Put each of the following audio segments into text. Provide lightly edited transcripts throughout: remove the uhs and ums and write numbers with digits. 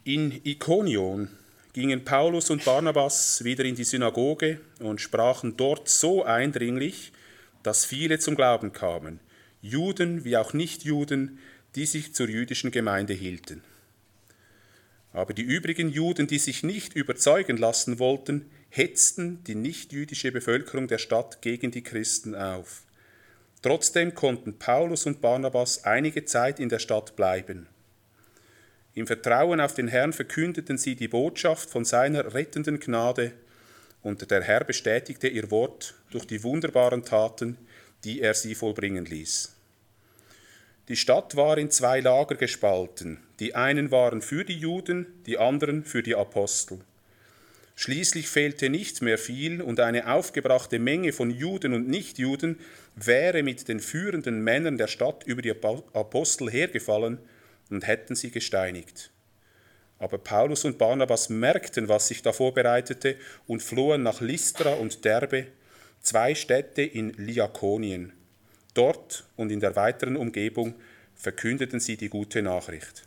In Ikonion gingen Paulus und Barnabas wieder in die Synagoge und sprachen dort so eindringlich, dass viele zum Glauben kamen, Juden wie auch Nichtjuden, die sich zur jüdischen Gemeinde hielten. Aber die übrigen Juden, die sich nicht überzeugen lassen wollten, hetzten die nichtjüdische Bevölkerung der Stadt gegen die Christen auf. Trotzdem konnten Paulus und Barnabas einige Zeit in der Stadt bleiben. Im Vertrauen auf den Herrn verkündeten sie die Botschaft von seiner rettenden Gnade, und der Herr bestätigte ihr Wort durch die wunderbaren Taten, die er sie vollbringen ließ. Die Stadt war in 2 Lager gespalten. Die einen waren für die Juden, die anderen für die Apostel. Schließlich fehlte nicht mehr viel, und eine aufgebrachte Menge von Juden und Nichtjuden wäre mit den führenden Männern der Stadt über die Apostel hergefallen und hätten sie gesteinigt. Aber Paulus und Barnabas merkten, was sich da vorbereitete, und flohen nach Lystra und Derbe, 2 Städte in Lyakonien. Dort und in der weiteren Umgebung verkündeten sie die gute Nachricht.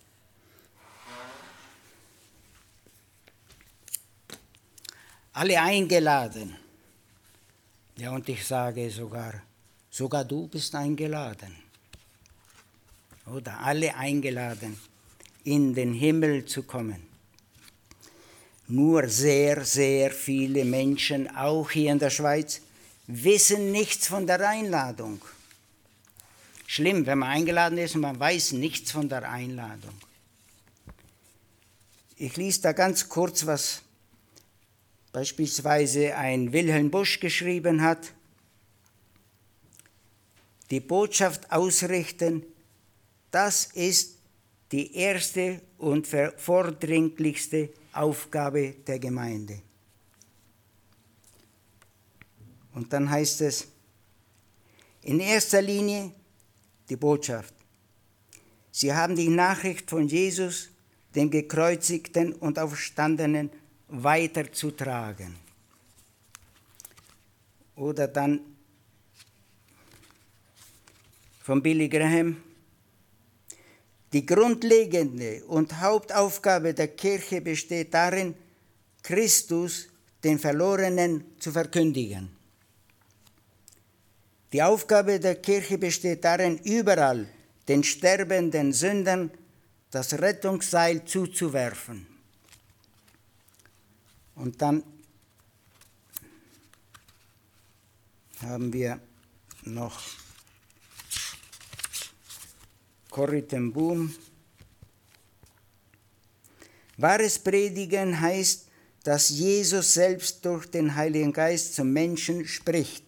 Alle eingeladen. Ja, und ich sage sogar du bist eingeladen. Oder alle eingeladen, in den Himmel zu kommen. Nur sehr, sehr viele Menschen, auch hier in der Schweiz, wissen nichts von der Einladung. Schlimm, wenn man eingeladen ist und man weiß nichts von der Einladung. Ich lese da ganz kurz, was beispielsweise ein Wilhelm Busch geschrieben hat. Die Botschaft ausrichten, das ist die erste und vordringlichste Aufgabe der Gemeinde. Und dann heißt es, in erster Linie die Botschaft. Sie haben die Nachricht von Jesus, dem Gekreuzigten und Auferstandenen, weiterzutragen. Oder dann von Billy Graham, die grundlegende und Hauptaufgabe der Kirche besteht darin, Christus, den Verlorenen, zu verkündigen. Die Aufgabe der Kirche besteht darin, überall den sterbenden Sündern das Rettungsseil zuzuwerfen. Und dann haben wir noch Corrie ten Boom. Wahres Predigen heißt, dass Jesus selbst durch den Heiligen Geist zum Menschen spricht.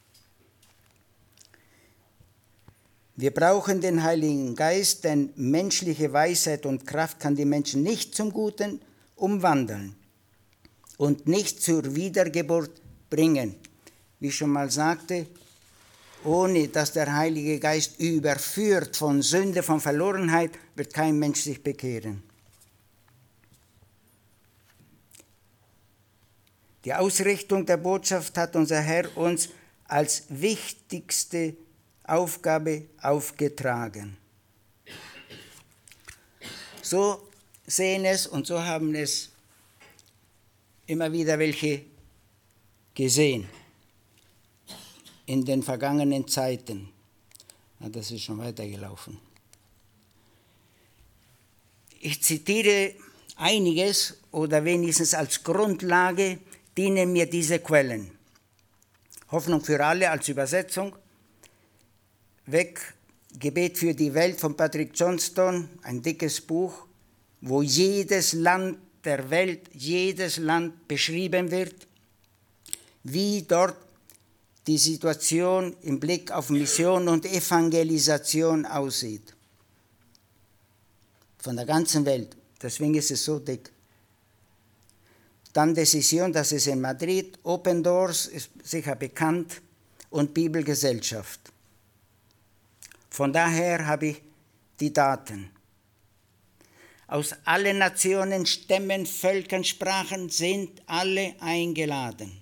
Wir brauchen den Heiligen Geist, denn menschliche Weisheit und Kraft kann die Menschen nicht zum Guten umwandeln und nicht zur Wiedergeburt bringen. Wie ich schon mal sagte, ohne dass der Heilige Geist überführt von Sünde, von Verlorenheit, wird kein Mensch sich bekehren. Die Ausrichtung der Botschaft hat unser Herr uns als wichtigste Aufgabe aufgetragen. So sehen es und so haben es immer wieder welche gesehen in den vergangenen Zeiten. Ja, das ist schon weitergelaufen. Ich zitiere einiges oder wenigstens als Grundlage dienen mir diese Quellen. Hoffnung für alle als Übersetzung. Weg, Gebet für die Welt von Patrick Johnston, ein dickes Buch, wo jedes Land der Welt, jedes Land beschrieben wird, wie dort die Situation im Blick auf Mission und Evangelisation aussieht. Von der ganzen Welt. Deswegen ist es so dick. Dann Decision, das ist in Madrid. Open Doors ist sicher bekannt. Und Bibelgesellschaft. Von daher habe ich die Daten. Aus allen Nationen, Stämmen, Völkern, Sprachen sind alle eingeladen.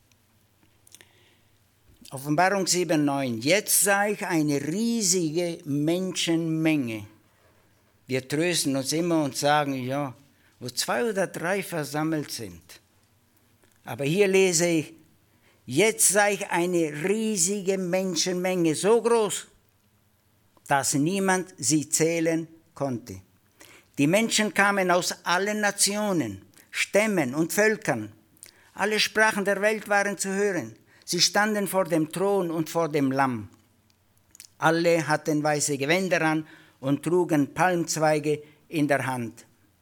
Offenbarung 7,9. Jetzt sah ich eine riesige Menschenmenge. Wir trösten uns immer und sagen, ja, wo 2 oder 3 versammelt sind. Aber hier lese ich, jetzt sei ich eine riesige Menschenmenge, so groß, dass niemand sie zählen konnte. Die Menschen kamen aus allen Nationen, Stämmen und Völkern. Alle Sprachen der Welt waren zu hören. Sie standen vor dem Thron und vor dem Lamm. Alle hatten weiße Gewänder an und trugen Palmzweige in der Hand.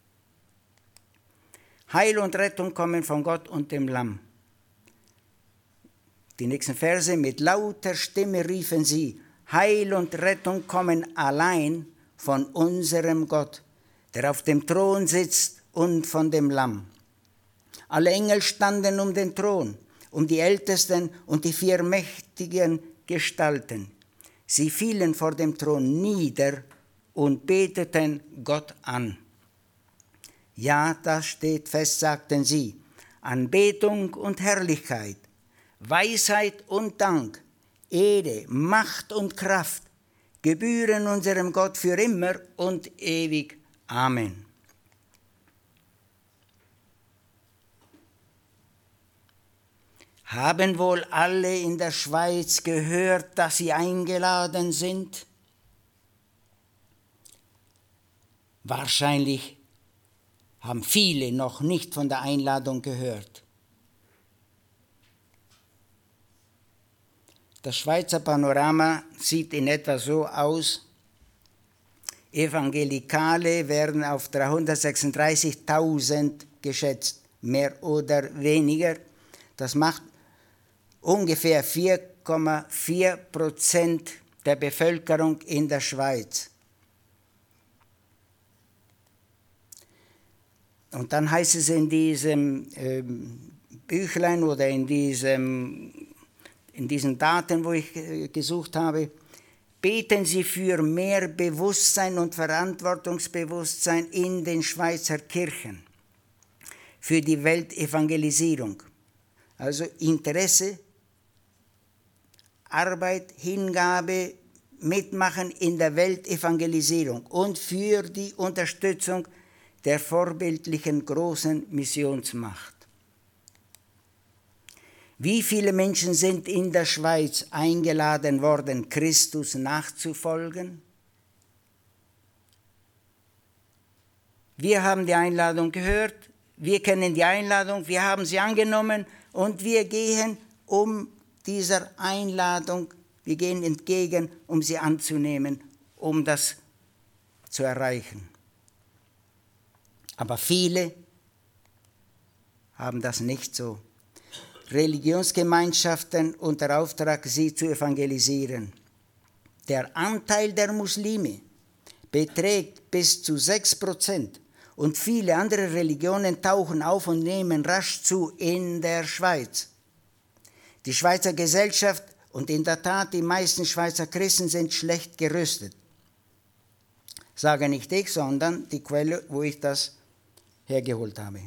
Heil und Rettung kommen von Gott und dem Lamm. Die nächsten Verse, mit lauter Stimme riefen sie, Heil und Rettung kommen allein von unserem Gott, der auf dem Thron sitzt und von dem Lamm. Alle Engel standen um den Thron, um die Ältesten und die 4 mächtigen Gestalten. Sie fielen vor dem Thron nieder und beteten Gott an. Ja, das steht fest, sagten sie, Anbetung und Herrlichkeit, Weisheit und Dank, Ehre, Macht und Kraft gebühren unserem Gott für immer und ewig. Amen. Haben wohl alle in der Schweiz gehört, dass sie eingeladen sind? Wahrscheinlich haben viele noch nicht von der Einladung gehört. Das Schweizer Panorama sieht in etwa so aus. Evangelikale werden auf 336.000 geschätzt, mehr oder weniger. Das macht ungefähr 4,4% der Bevölkerung in der Schweiz. Und dann heißt es in diesem Büchlein oder in diesen Daten, wo ich gesucht habe, beten Sie für mehr Bewusstsein und Verantwortungsbewusstsein in den Schweizer Kirchen, für die Weltevangelisierung. Also Interesse, Arbeit, Hingabe, Mitmachen in der Weltevangelisierung und für die Unterstützung der vorbildlichen großen Missionsmacht. Wie viele Menschen sind in der Schweiz eingeladen worden, Christus nachzufolgen? Wir haben die Einladung gehört, wir kennen die Einladung, wir haben sie angenommen und wir gehen dieser Einladung, wir gehen entgegen, um sie anzunehmen, um das zu erreichen. Aber viele haben das nicht so. Religionsgemeinschaften unter Auftrag, sie zu evangelisieren. Der Anteil der Muslime beträgt bis zu 6% und viele andere Religionen tauchen auf und nehmen rasch zu in der Schweiz. Die Schweizer Gesellschaft und in der Tat die meisten Schweizer Christen sind schlecht gerüstet. Sage nicht ich, sondern die Quelle, wo ich das hergeholt habe.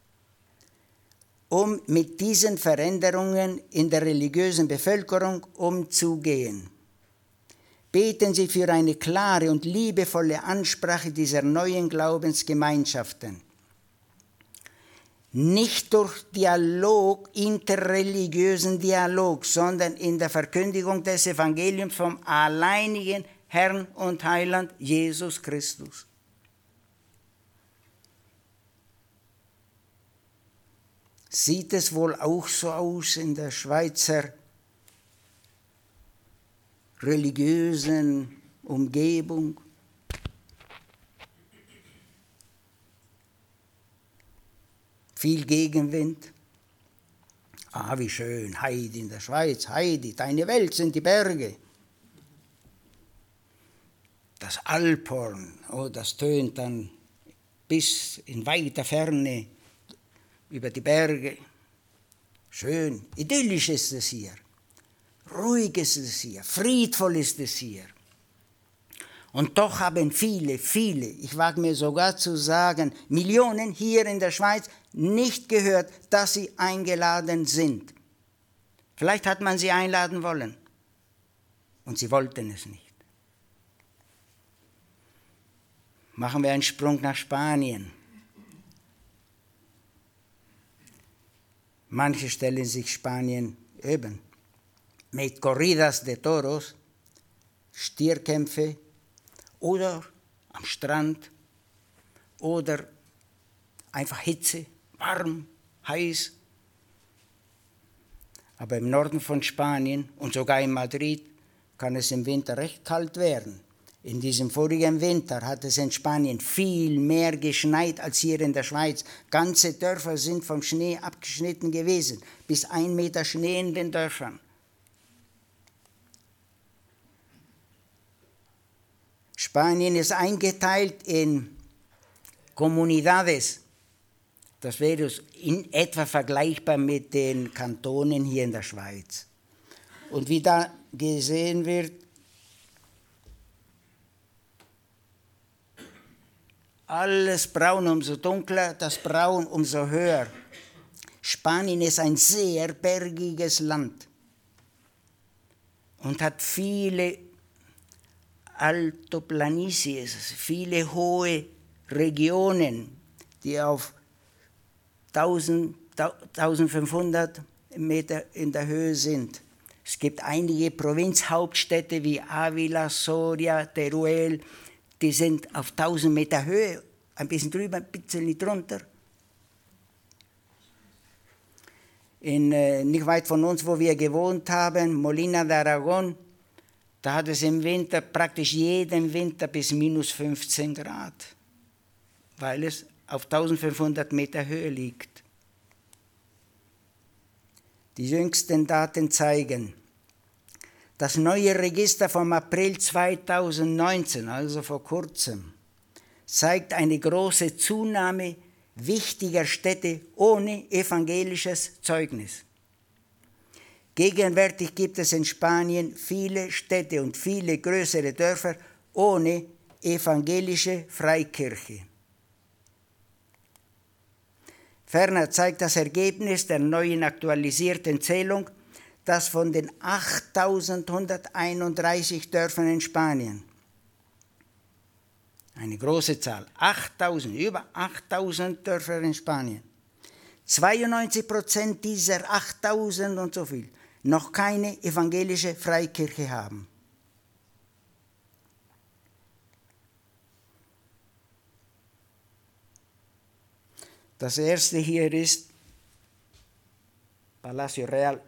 Um mit diesen Veränderungen in der religiösen Bevölkerung umzugehen. Beten Sie für eine klare und liebevolle Ansprache dieser neuen Glaubensgemeinschaften. Nicht durch Dialog, interreligiösen Dialog, sondern in der Verkündigung des Evangeliums vom alleinigen Herrn und Heiland Jesus Christus. Sieht es wohl auch so aus in der Schweizer religiösen Umgebung? Viel Gegenwind. Ah, wie schön, Heidi in der Schweiz, Heidi, deine Welt sind die Berge. Das Alphorn, oh, das tönt dann bis in weiter Ferne über die Berge. Schön, idyllisch ist es hier, ruhig ist es hier, friedvoll ist es hier. Und doch haben viele, ich wage mir sogar zu sagen, Millionen hier in der Schweiz nicht gehört, dass sie eingeladen sind. Vielleicht hat man sie einladen wollen und sie wollten es nicht. Machen wir einen Sprung nach Spanien. Manche stellen sich Spanien eben mit Corridas de Toros, Stierkämpfe oder am Strand oder einfach Hitze, warm, heiß. Aber im Norden von Spanien und sogar in Madrid kann es im Winter recht kalt werden. In diesem vorigen Winter hat es in Spanien viel mehr geschneit als hier in der Schweiz. Ganze Dörfer sind vom Schnee abgeschnitten gewesen, bis 1 Meter Schnee in den Dörfern. Spanien ist eingeteilt in Comunidades. Das wäre in etwa vergleichbar mit den Kantonen hier in der Schweiz. Und wie da gesehen wird, alles braun, umso dunkler, das Braun umso höher. Spanien ist ein sehr bergiges Land und hat viele Altoplanicies, viele hohe Regionen, die auf 1500 Meter in der Höhe sind. Es gibt einige Provinzhauptstädte wie Ávila, Soria, Teruel, die sind auf 1000 Meter Höhe, ein bisschen drüber, ein bisschen drunter. Nicht weit von uns, wo wir gewohnt haben, Molina de Aragón, da hat es im Winter, praktisch jeden Winter bis minus 15 Grad, weil es auf 1500 Meter Höhe liegt. Die jüngsten Daten zeigen, das neue Register vom April 2019, also vor kurzem, zeigt eine große Zunahme wichtiger Städte ohne evangelisches Zeugnis. Gegenwärtig gibt es in Spanien viele Städte und viele größere Dörfer ohne evangelische Freikirche. Ferner zeigt das Ergebnis der neuen aktualisierten Zählung, dass von den 8.131 Dörfern in Spanien, eine große Zahl, über 8.000 Dörfer in Spanien, 92% dieser 8.000 und so viel noch keine evangelische Freikirche haben. Das erste hier ist Palacio Real.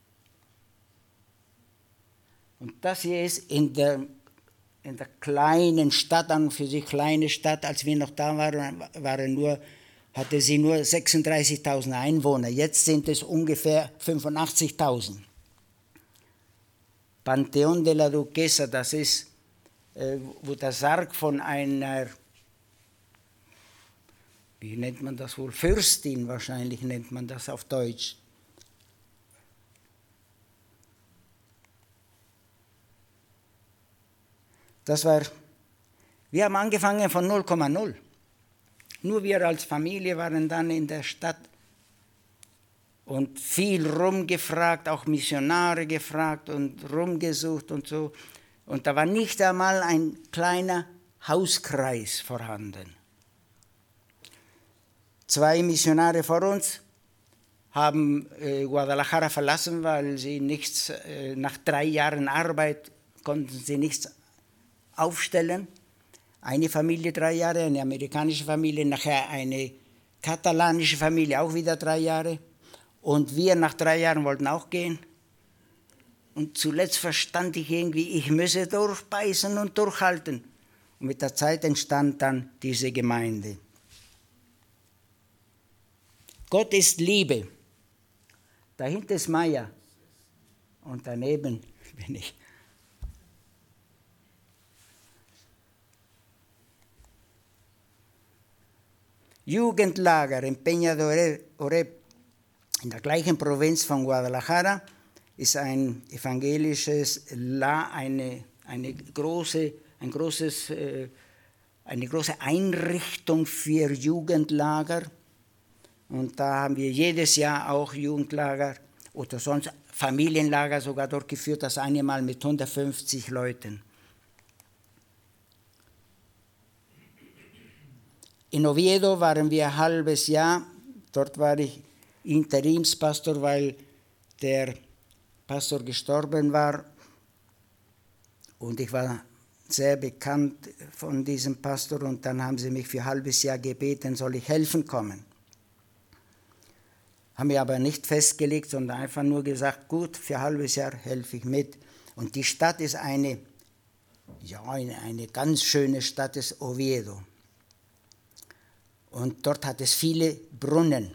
Und das hier ist in der kleinen Stadt, an und für sich kleine Stadt, als wir noch da waren, hatte sie nur 36.000 Einwohner. Jetzt sind es ungefähr 85.000. Panteón de la Duquesa, das ist, wo der Sarg von einer, wie nennt man das wohl, Fürstin wahrscheinlich nennt man das auf Deutsch. Wir haben angefangen von 0,0. Nur wir als Familie waren dann in der Stadt und viel rumgefragt, auch Missionare gefragt und rumgesucht und so. Und da war nicht einmal ein kleiner Hauskreis vorhanden. 2 Missionare vor uns haben Guadalajara verlassen, weil sie nach 3 Jahren Arbeit konnten sie nichts aufstellen. Eine Familie 3 Jahre, eine amerikanische Familie, nachher eine katalanische Familie, auch wieder 3 Jahre. Und wir nach 3 Jahren wollten auch gehen. Und zuletzt verstand ich irgendwie, ich müsse durchbeißen und durchhalten. Und mit der Zeit entstand dann diese Gemeinde. Gott ist Liebe. Dahinter ist Maya. Und daneben bin ich. Jugendlager in Peña de Oreb, in der gleichen Provinz von Guadalajara, ist ein evangelisches, eine große Einrichtung für Jugendlager. Und da haben wir jedes Jahr auch Jugendlager oder sonst Familienlager sogar durchgeführt, das eine Mal mit 150 Leuten. In Oviedo waren wir ein halbes Jahr, dort war ich Interimspastor, weil der Pastor gestorben war. Und ich war sehr bekannt von diesem Pastor und dann haben sie mich für ein halbes Jahr gebeten, soll ich helfen kommen. Haben wir aber nicht festgelegt, sondern einfach nur gesagt, gut, für ein halbes Jahr helfe ich mit. Und die Stadt ist eine ganz schöne Stadt, ist Oviedo. Und dort hat es viele Brunnen.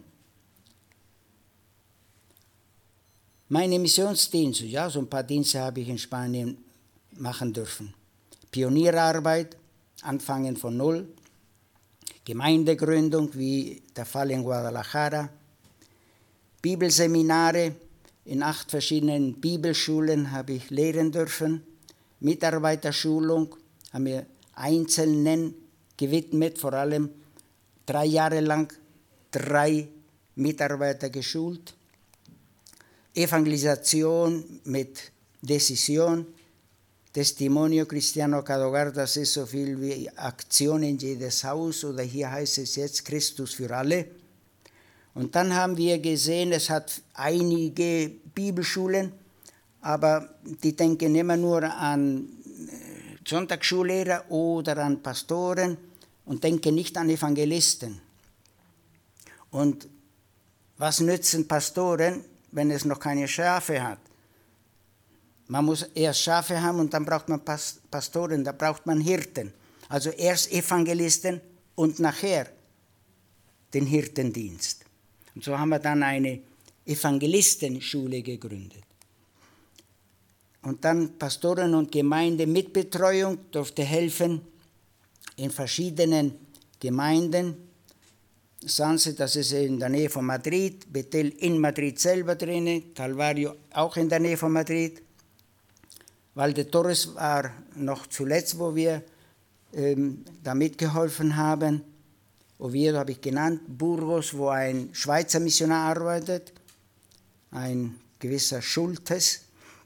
Meine Missionsdienste, ja, so ein paar Dienste habe ich in Spanien machen dürfen. Pionierarbeit, anfangen von null, Gemeindegründung, wie der Fall in Guadalajara, Bibelseminare, in 8 verschiedenen Bibelschulen habe ich lehren dürfen, Mitarbeiterschulung, haben wir Einzelnen gewidmet, vor allem 3 Jahre lang 3 Mitarbeiter geschult, Evangelisation mit Decision, Testimonio Cristiano Cada Hogar, das ist so viel wie Aktion in jedes Haus oder hier heißt es jetzt Christus für alle. Und dann haben wir gesehen, es hat einige Bibelschulen, aber die denken immer nur an Sonntagsschullehrer oder an Pastoren und denken nicht an Evangelisten. Und was nützen Pastoren, wenn es noch keine Schafe hat? Man muss erst Schafe haben und dann braucht man Pastoren, da braucht man Hirten. Also erst Evangelisten und nachher den Hirtendienst. Und so haben wir dann eine Evangelistenschule gegründet. Und dann Pastoren und Gemeinde mit Betreuung durfte helfen in verschiedenen Gemeinden. Sanse, das ist in der Nähe von Madrid, Betel in Madrid selber drin, Calvario auch in der Nähe von Madrid. Valdetorres war noch zuletzt, wo wir da mitgeholfen haben. Oviedo habe ich genannt, Burgos, wo ein Schweizer Missionar arbeitet, ein gewisser Schultes.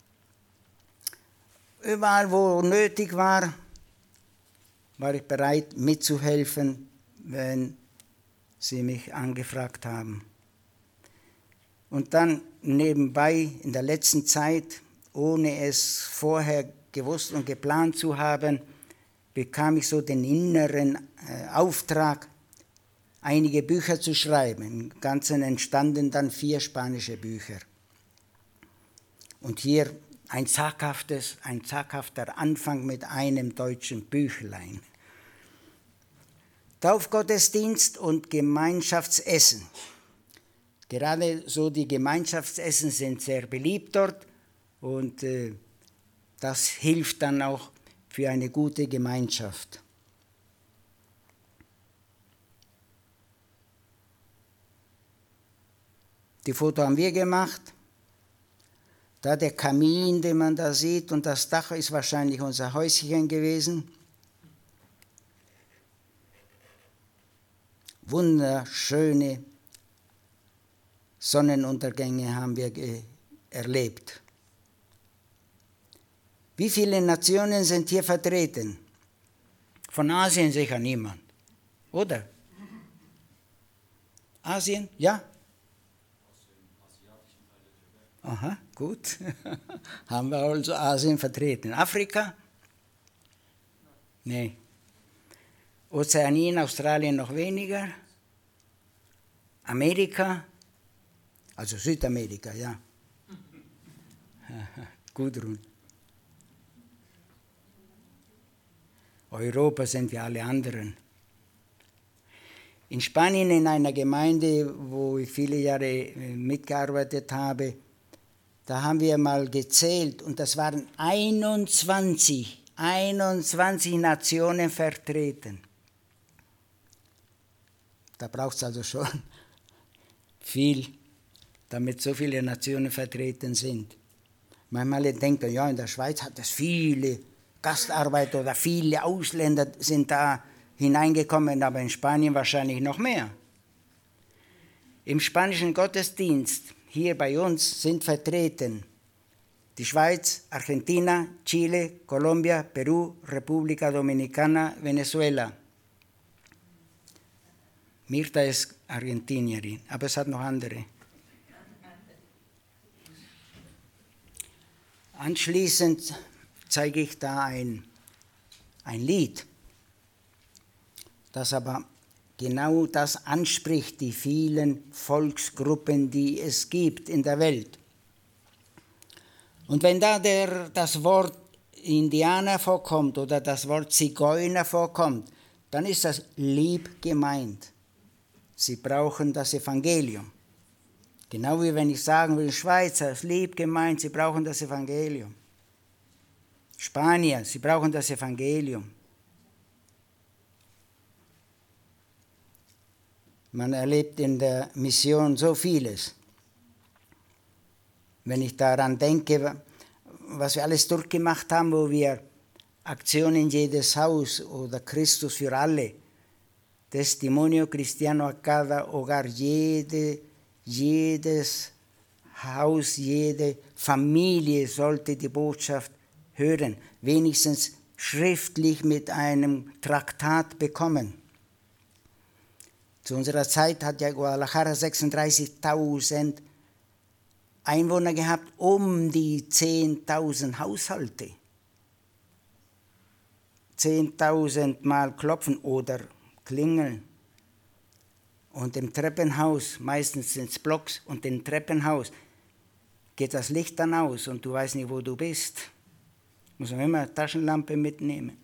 Überall, wo nötig war, war ich bereit mitzuhelfen, wenn sie mich angefragt haben. Und dann nebenbei in der letzten Zeit, ohne es vorher gewusst und geplant zu haben, bekam ich so den inneren Auftrag, einige Bücher zu schreiben. Im Ganzen entstanden dann 4 spanische Bücher. Und hier ein zaghafter Anfang mit einem deutschen Büchlein. Taufgottesdienst und Gemeinschaftsessen. Gerade so die Gemeinschaftsessen sind sehr beliebt dort und das hilft dann auch für eine gute Gemeinschaft. Die Foto haben wir gemacht. Da der Kamin, den man da sieht, und das Dach ist wahrscheinlich unser Häuschen gewesen. Wunderschöne Sonnenuntergänge haben wir erlebt. Wie viele Nationen sind hier vertreten? Von Asien sicher niemand, oder? Asien, ja? Aha, gut. Haben wir also Asien vertreten. Afrika? Nee. Ozeanien, Australien noch weniger. Amerika? Also Südamerika, ja. Gudrun. Europa sind wir alle anderen. In Spanien in einer Gemeinde, wo ich viele Jahre mitgearbeitet habe, da haben wir mal gezählt und das waren 21 Nationen vertreten. Da braucht es also schon viel, damit so viele Nationen vertreten sind. Manchmal denken, ja, in der Schweiz hat es viele Gastarbeiter oder viele Ausländer sind da hineingekommen, aber in Spanien wahrscheinlich noch mehr. Im spanischen Gottesdienst hier bei uns sind vertreten die Schweiz, Argentina, Chile, Colombia, Peru, República Dominicana, Venezuela. Mirta ist Argentinierin, aber es hat noch andere. Anschließend zeige ich da ein Lied, das aber genau das anspricht, die vielen Volksgruppen, die es gibt in der Welt. Und wenn da das Wort Indianer vorkommt oder das Wort Zigeuner vorkommt, dann ist das lieb gemeint. Sie brauchen das Evangelium. Genau wie wenn ich sagen will, Schweizer, ist lieb gemeint, sie brauchen das Evangelium. Spanier, sie brauchen das Evangelium. Man erlebt in der Mission so vieles. Wenn ich daran denke, was wir alles durchgemacht haben, wo wir Aktionen in jedes Haus oder Christus für alle, Testimonio Cristiano a cada hogar, jedes Haus, jede Familie sollte die Botschaft hören, wenigstens schriftlich mit einem Traktat bekommen. Zu unserer Zeit hat ja Guadalajara 36.000 Einwohner gehabt, um die 10.000 Haushalte. 10.000 Mal klopfen oder klingeln. Und im Treppenhaus, meistens sind es Blocks, und im Treppenhaus geht das Licht dann aus und du weißt nicht, wo du bist. Muss man immer eine Taschenlampe mitnehmen.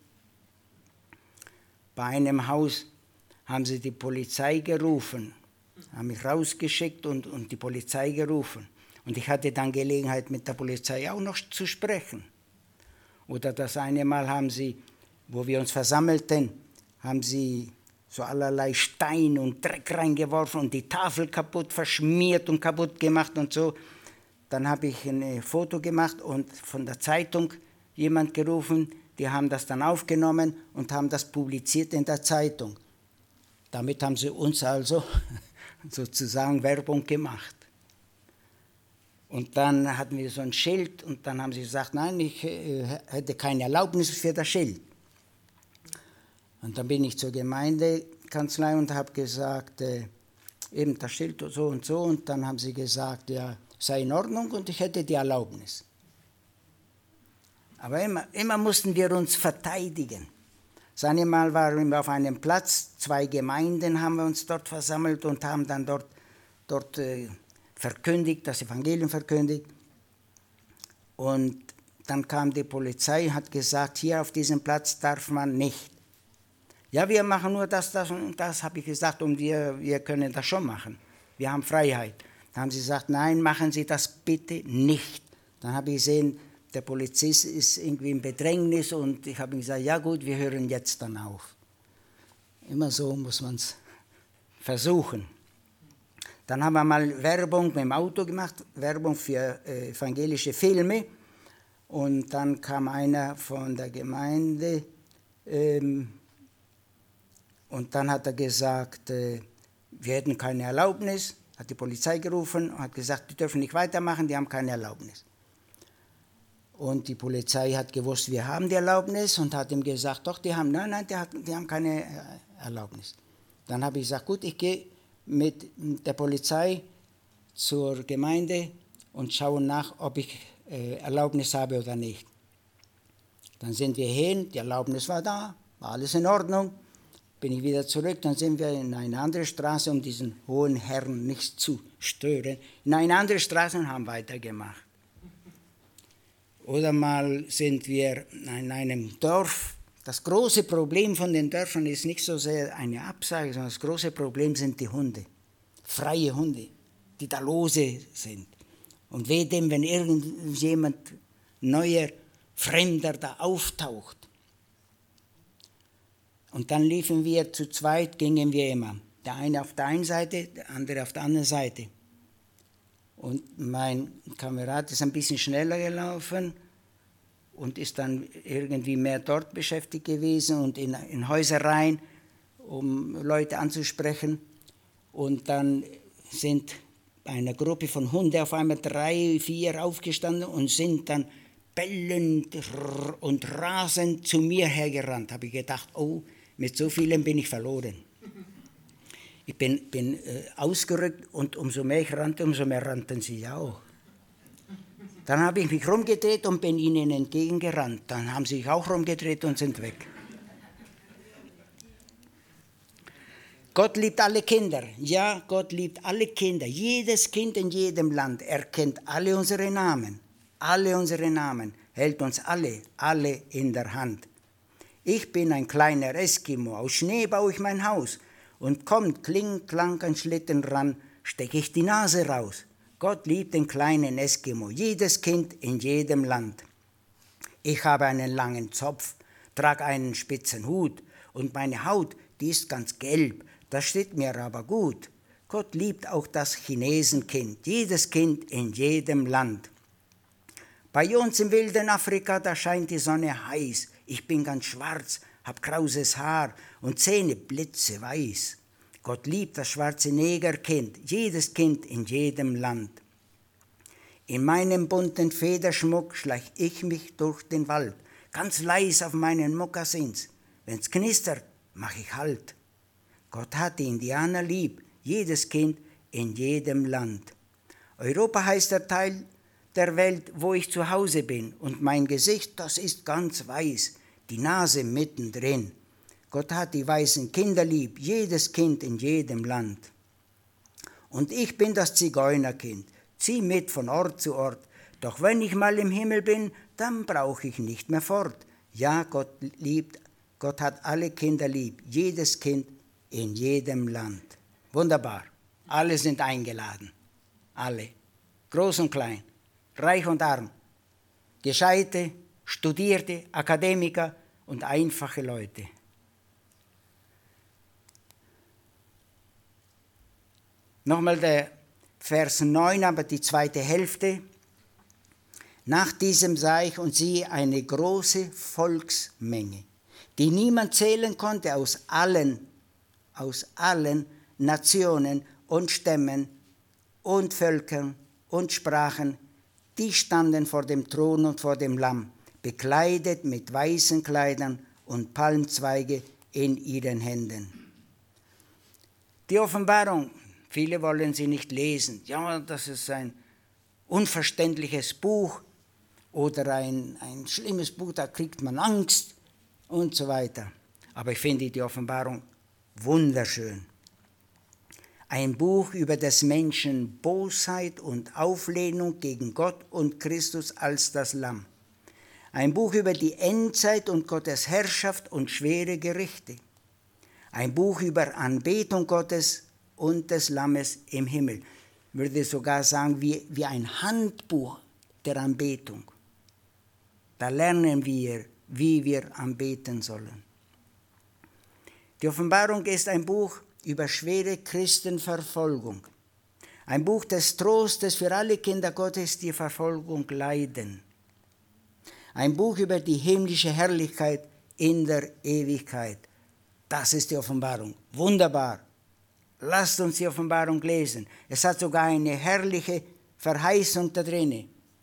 Bei einem Haus haben sie die Polizei gerufen, haben mich rausgeschickt und die Polizei gerufen. Und ich hatte dann Gelegenheit, mit der Polizei auch noch zu sprechen. Oder das eine Mal haben sie, wo wir uns versammelten, haben sie so allerlei Stein und Dreck reingeworfen und die Tafel kaputt verschmiert und kaputt gemacht und so. Dann habe ich ein Foto gemacht und von der Zeitung jemand gerufen, die haben das dann aufgenommen und haben das publiziert in der Zeitung. Damit haben sie uns also sozusagen Werbung gemacht. Und dann hatten wir so ein Schild und dann haben sie gesagt, nein, ich hätte keine Erlaubnis für das Schild. Und dann bin ich zur Gemeindekanzlei und habe gesagt, eben das Schild so und so. Und dann haben sie gesagt, ja, sei in Ordnung und ich hätte die Erlaubnis. Aber immer mussten wir uns verteidigen. Das eine Mal waren wir auf einem Platz, 2 Gemeinden haben wir uns dort versammelt und haben dann dort verkündigt, das Evangelium verkündigt. Und dann kam die Polizei, hat gesagt, hier auf diesem Platz darf man nicht. Ja, wir machen nur das und das, habe ich gesagt, und wir können das schon machen. Wir haben Freiheit. Dann haben sie gesagt, nein, machen Sie das bitte nicht. Dann habe ich gesehen, der Polizist ist irgendwie im Bedrängnis und ich habe gesagt, ja gut, wir hören jetzt dann auf. Immer so muss man es versuchen. Dann haben wir mal Werbung mit dem Auto gemacht, Werbung für evangelische Filme. Und dann kam einer von der Gemeinde und dann hat er gesagt, wir hätten keine Erlaubnis, hat die Polizei gerufen und hat gesagt, die dürfen nicht weitermachen, die haben keine Erlaubnis. Und die Polizei hat gewusst, wir haben die Erlaubnis und hat ihm gesagt, doch, die haben keine Erlaubnis. Dann habe ich gesagt, gut, ich gehe mit der Polizei zur Gemeinde und schaue nach, ob ich Erlaubnis habe oder nicht. Dann sind wir hin, die Erlaubnis war da, war alles in Ordnung. Bin ich wieder zurück, dann sind wir in eine andere Straße, um diesen hohen Herrn nicht zu stören, in eine andere Straße und haben weitergemacht. Oder mal sind wir in einem Dorf. Das große Problem von den Dörfern ist nicht so sehr eine Absage, sondern das große Problem sind die Hunde, freie Hunde, die da lose sind. Und weh dem, wenn irgendjemand neuer, Fremder da auftaucht. Und dann liefen wir zu zweit, gingen wir immer. Der eine auf der einen Seite, der andere auf der anderen Seite. Und mein Kamerad ist ein bisschen schneller gelaufen und ist dann irgendwie mehr dort beschäftigt gewesen und in Häuser rein, um Leute anzusprechen. Und dann sind eine Gruppe von Hunden auf einmal 3, 4 aufgestanden und sind dann bellend und rasend zu mir hergerannt. Habe ich gedacht, oh, mit so vielen bin ich verloren. Ich bin ausgerückt und umso mehr ich rannte, umso mehr rannten sie auch. Dann habe ich mich rumgedreht und bin ihnen entgegengerannt. Dann haben sie sich auch rumgedreht und sind weg. Gott liebt alle Kinder. Ja, Gott liebt alle Kinder. Jedes Kind in jedem Land. Er kennt alle unsere Namen. Alle unsere Namen. Hält uns alle in der Hand. Ich bin ein kleiner Eskimo. Aus Schnee baue ich mein Haus. Und kommt kling, klang ein Schlitten ran, stecke ich die Nase raus. Gott liebt den kleinen Eskimo. Jedes Kind in jedem Land. Ich habe einen langen Zopf, trage einen spitzen Hut. Und meine Haut, die ist ganz gelb. Das steht mir aber gut. Gott liebt auch das Chinesenkind, jedes Kind in jedem Land. Bei uns im wilden Afrika, da scheint die Sonne heiß. Ich bin ganz schwarz, hab krauses Haar und Zähne blitzeweiß. Gott liebt das schwarze Negerkind, jedes Kind in jedem Land. In meinem bunten Federschmuck schleich ich mich durch den Wald, ganz leis auf meinen Mokassins. Wenn's knistert, mach ich Halt. Gott hat die Indianer lieb, jedes Kind in jedem Land. Europa heißt der Teil der Welt, wo ich zu Hause bin, und mein Gesicht, das ist ganz weiß, die Nase mittendrin. Gott hat die weißen Kinder lieb, jedes Kind in jedem Land. Und ich bin das Zigeunerkind, zieh mit von Ort zu Ort, doch wenn ich mal im Himmel bin, dann brauche ich nicht mehr fort. Ja, Gott hat alle Kinder lieb, jedes Kind in jedem Land. Wunderbar. Alle sind eingeladen. Alle. Groß und klein. Reich und arm. Gescheite, Studierte, Akademiker und einfache Leute. Nochmal der Vers 9, aber die zweite Hälfte. Nach diesem sah ich und siehe eine große Volksmenge, die niemand zählen konnte, aus allen Nationen und Stämmen und Völkern und Sprachen, die standen vor dem Thron und vor dem Lamm, bekleidet mit weißen Kleidern und Palmzweige in ihren Händen. Die Offenbarung, viele wollen sie nicht lesen. Ja, das ist ein unverständliches Buch oder ein schlimmes Buch, da kriegt man Angst und so weiter. Aber ich finde die Offenbarung wunderschön. Ein Buch über des Menschen Bosheit und Auflehnung gegen Gott und Christus als das Lamm. Ein Buch über die Endzeit und Gottes Herrschaft und schwere Gerichte. Ein Buch über Anbetung Gottes und des Lammes im Himmel. Ich würde sogar sagen, wie ein Handbuch der Anbetung. Da lernen wir, wie wir anbeten sollen. Die Offenbarung ist ein Buch über schwere Christenverfolgung. Ein Buch des Trostes für alle Kinder Gottes, die Verfolgung leiden. Ein Buch über die himmlische Herrlichkeit in der Ewigkeit. Das ist die Offenbarung. Wunderbar. Lasst uns die Offenbarung lesen. Es hat sogar eine herrliche Verheißung da drin.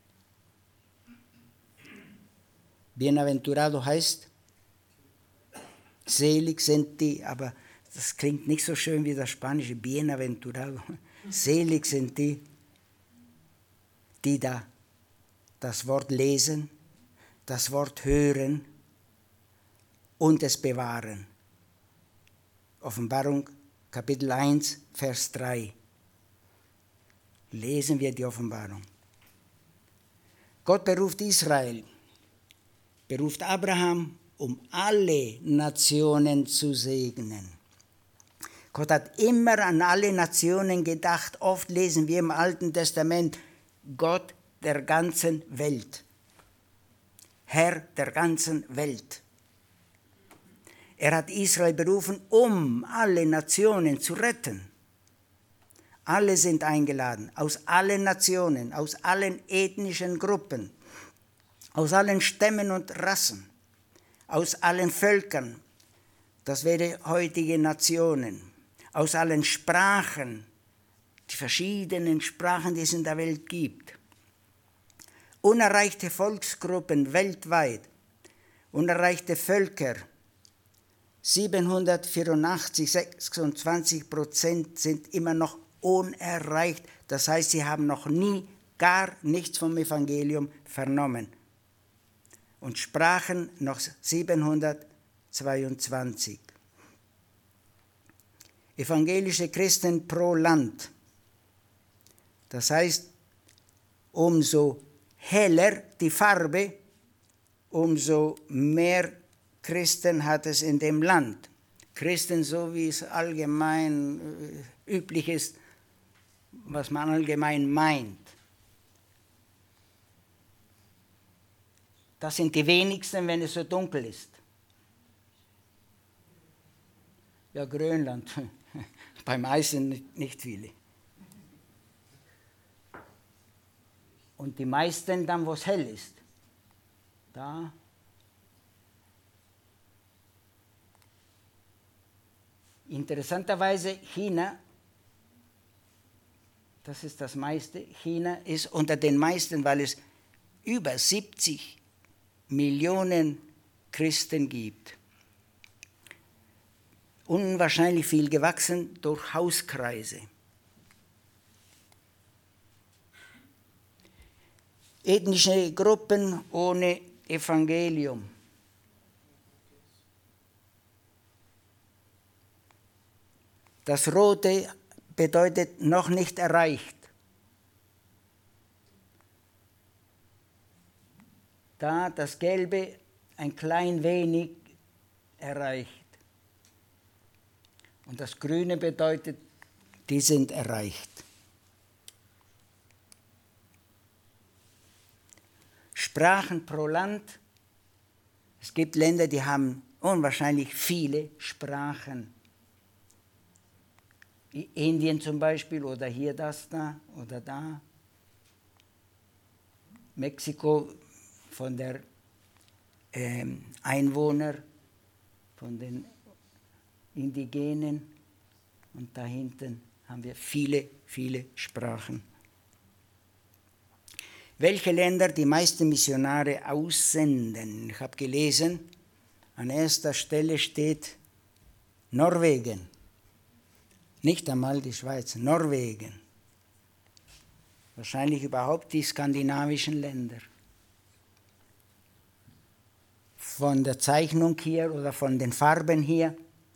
Bienaventurado heißt, selig sind die, aber das klingt nicht so schön wie das Spanische, Bienaventurado. Selig sind die, die da das Wort lesen, das Wort hören und es bewahren. Offenbarung Kapitel 1, Vers 3. Lesen wir die Offenbarung. Gott beruft Israel, beruft Abraham, um alle Nationen zu segnen. Gott hat immer an alle Nationen gedacht. Oft lesen wir im Alten Testament, Gott der ganzen Welt. Herr der ganzen Welt. Er hat Israel berufen, um alle Nationen zu retten. Alle sind eingeladen, aus allen Nationen, aus allen ethnischen Gruppen, aus allen Stämmen und Rassen, aus allen Völkern, das wäre heutige Nationen, aus allen Sprachen, die verschiedenen Sprachen, die es in der Welt gibt. Unerreichte Volksgruppen weltweit, unerreichte Völker, 784, 26% sind immer noch unerreicht. Das heißt, sie haben noch nie gar nichts vom Evangelium vernommen und sprachen noch 722. Evangelische Christen pro Land. Das heißt, umso heller die Farbe, umso mehr Christen hat es in dem Land. Christen, so wie es allgemein üblich ist, was man allgemein meint. Das sind die wenigsten, wenn es so dunkel ist. Ja, Grönland, beim Eisen nicht viele. Und die meisten dann, wo es hell ist. Da. Interessanterweise China, das ist das meiste, China ist unter den meisten, weil es über 70 Millionen Christen gibt. Unwahrscheinlich viel gewachsen durch Hauskreise. Ethnische Gruppen ohne Evangelium. Das Rote bedeutet noch nicht erreicht. Da das Gelbe ein klein wenig erreicht. Und das Grüne bedeutet, die sind erreicht. Sprachen pro Land. Es gibt Länder, die haben unwahrscheinlich viele Sprachen. Indien zum Beispiel oder hier das da oder da. Mexiko von der Einwohner, von den Indigenen und da hinten haben wir viele, viele Sprachen. Welche Länder die meisten Missionare aussenden? Ich habe gelesen, an erster Stelle steht Norwegen. Nicht einmal die Schweiz, Norwegen. Wahrscheinlich überhaupt die skandinavischen Länder. Von der Zeichnung hier oder von den Farben hier,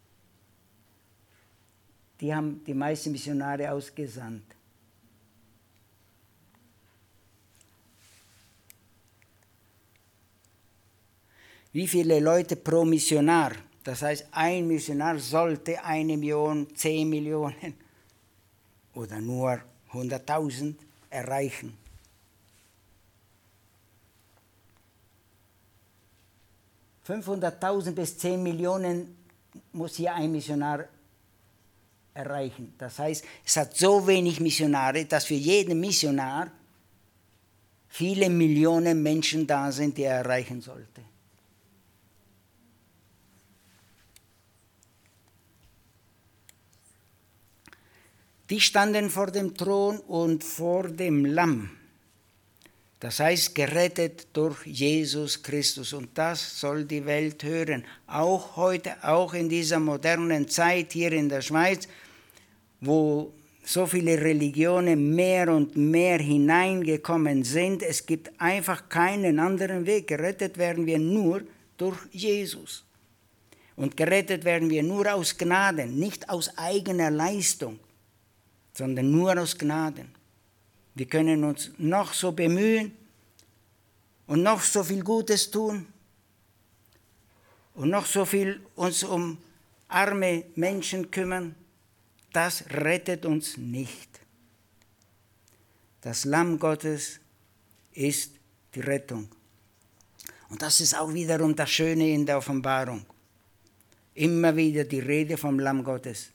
die haben die meisten Missionare ausgesandt. Wie viele Leute pro Missionar? Das heißt, ein Missionar sollte 1 Million, 10 Millionen oder nur 100.000 erreichen. $500.000 bis 10 Millionen muss hier ein Missionar erreichen. Das heißt, es hat so wenig Missionare, dass für jeden Missionar viele Millionen Menschen da sind, die er erreichen sollte. Die standen vor dem Thron und vor dem Lamm. Das heißt, gerettet durch Jesus Christus. Und das soll die Welt hören. Auch heute, auch in dieser modernen Zeit hier in der Schweiz, wo so viele Religionen mehr und mehr hineingekommen sind. Es gibt einfach keinen anderen Weg. Gerettet werden wir nur durch Jesus. Und gerettet werden wir nur aus Gnaden, nicht aus eigener Leistung, sondern nur aus Gnaden. Wir können uns noch so bemühen und noch so viel Gutes tun und noch so viel uns um arme Menschen kümmern. Das rettet uns nicht. Das Lamm Gottes ist die Rettung. Und das ist auch wiederum das Schöne in der Offenbarung. Immer wieder die Rede vom Lamm Gottes.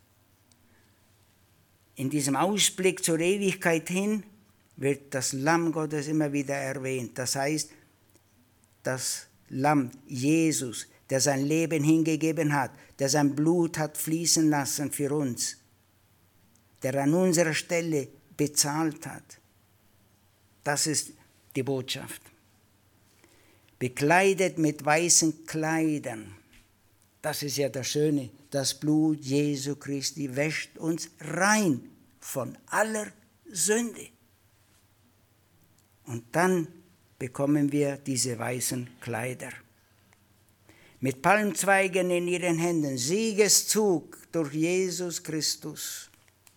In diesem Ausblick zur Ewigkeit hin wird das Lamm Gottes immer wieder erwähnt. Das heißt, das Lamm Jesus, der sein Leben hingegeben hat, der sein Blut hat fließen lassen für uns, der an unserer Stelle bezahlt hat. Das ist die Botschaft. Bekleidet mit weißen Kleidern. Das ist ja das Schöne. Das Blut Jesu Christi wäscht uns rein von aller Sünde. Und dann bekommen wir diese weißen Kleider. Mit Palmzweigen in ihren Händen, Siegeszug durch Jesus Christus.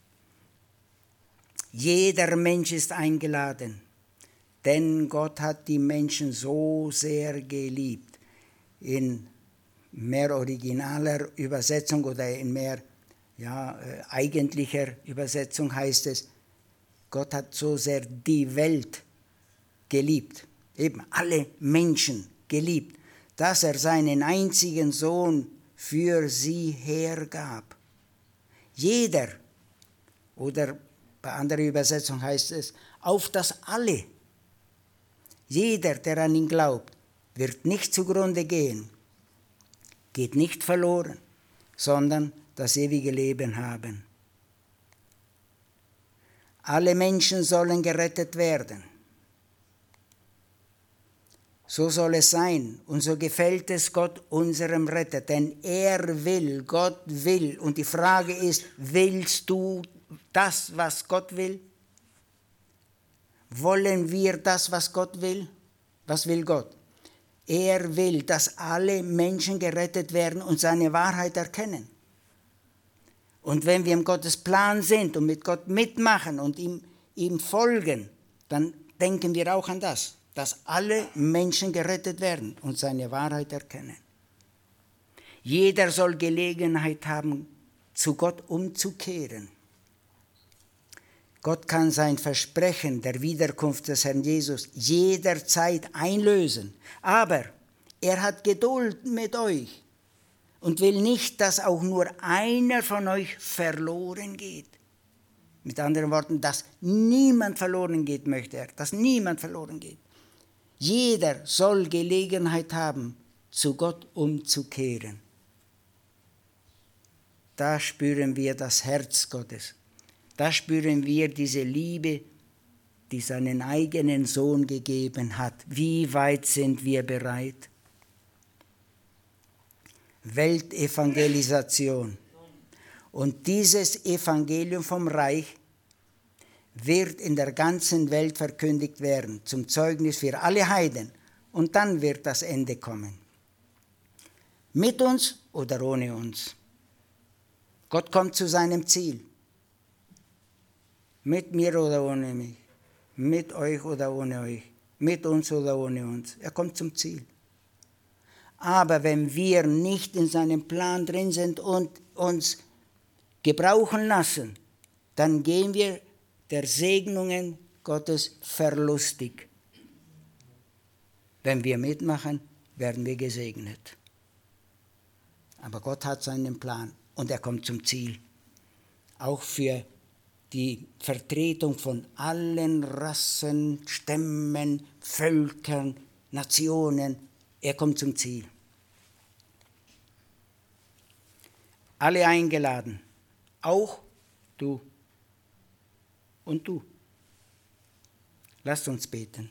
Jeder Mensch ist eingeladen, denn Gott hat die Menschen so sehr geliebt. In mehr originaler Übersetzung oder in mehr eigentlicher Übersetzung heißt es, Gott hat so sehr die Welt geliebt, eben alle Menschen geliebt, dass er seinen einzigen Sohn für sie hergab. Jeder, oder bei anderer Übersetzung heißt es, auf das alle. Jeder, der an ihn glaubt, wird nicht zugrunde gehen, geht nicht verloren, sondern das ewige Leben haben. Alle Menschen sollen gerettet werden. So soll es sein und so gefällt es Gott, unserem Retter, denn er will, Gott will. Und die Frage ist, willst du das, was Gott will? Wollen wir das, was Gott will? Was will Gott? Er will, dass alle Menschen gerettet werden und seine Wahrheit erkennen. Und wenn wir im Gottes Plan sind und mit Gott mitmachen und ihm folgen, dann denken wir auch an das, dass alle Menschen gerettet werden und seine Wahrheit erkennen. Jeder soll Gelegenheit haben, zu Gott umzukehren. Gott kann sein Versprechen der Wiederkunft des Herrn Jesus jederzeit einlösen. Aber er hat Geduld mit euch und will nicht, dass auch nur einer von euch verloren geht. Mit anderen Worten, dass niemand verloren geht, möchte er, dass niemand verloren geht. Jeder soll Gelegenheit haben, zu Gott umzukehren. Da spüren wir das Herz Gottes. Da spüren wir diese Liebe, die seinen eigenen Sohn gegeben hat. Wie weit sind wir bereit? Weltevangelisation. Und dieses Evangelium vom Reich wird in der ganzen Welt verkündigt werden, zum Zeugnis für alle Heiden. Und dann wird das Ende kommen. Mit uns oder ohne uns. Gott kommt zu seinem Ziel. Mit mir oder ohne mich. Mit euch oder ohne euch. Mit uns oder ohne uns. Er kommt zum Ziel. Aber wenn wir nicht in seinem Plan drin sind und uns gebrauchen lassen, dann gehen wir der Segnungen Gottes verlustig. Wenn wir mitmachen, werden wir gesegnet. Aber Gott hat seinen Plan und er kommt zum Ziel. Auch für die Vertretung von allen Rassen, Stämmen, Völkern, Nationen. Er kommt zum Ziel. Alle eingeladen, auch du und du. Lasst uns beten.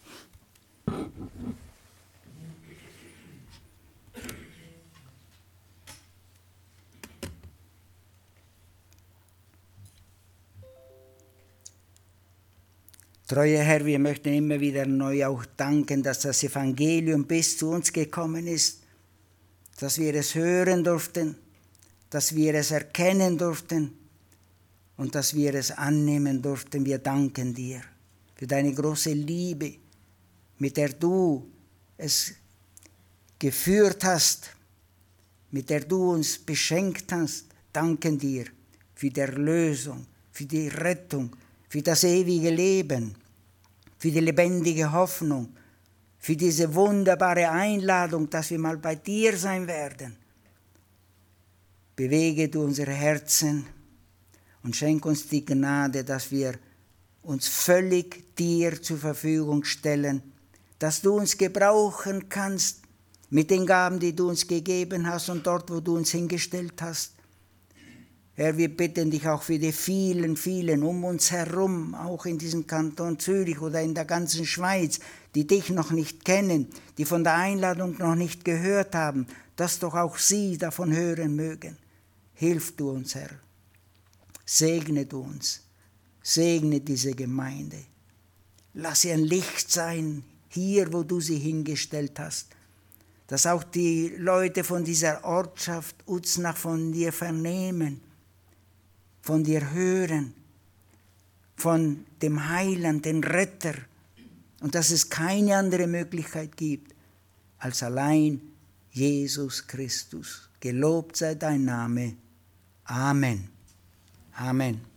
Treuer Herr, wir möchten immer wieder neu auch danken, dass das Evangelium bis zu uns gekommen ist, dass wir es hören durften, dass wir es erkennen durften und dass wir es annehmen durften. Wir danken dir für deine große Liebe, mit der du es geführt hast, mit der du uns beschenkt hast. Danken dir für die Erlösung, für die Rettung, für das ewige Leben, für die lebendige Hoffnung, für diese wunderbare Einladung, dass wir mal bei dir sein werden. Bewege du unsere Herzen und schenk uns die Gnade, dass wir uns völlig dir zur Verfügung stellen, dass du uns gebrauchen kannst mit den Gaben, die du uns gegeben hast und dort, wo du uns hingestellt hast. Herr, wir bitten dich auch für die vielen, vielen um uns herum, auch in diesem Kanton Zürich oder in der ganzen Schweiz, die dich noch nicht kennen, die von der Einladung noch nicht gehört haben, dass doch auch sie davon hören mögen. Hilf du uns, Herr. Segne du uns. Segne diese Gemeinde. Lass sie ein Licht sein, hier, wo du sie hingestellt hast. Dass auch die Leute von dieser Ortschaft Uznach von dir vernehmen, von dir hören, von dem Heiland, dem Retter. Und dass es keine andere Möglichkeit gibt, als allein Jesus Christus. Gelobt sei dein Name. Amen. Amen.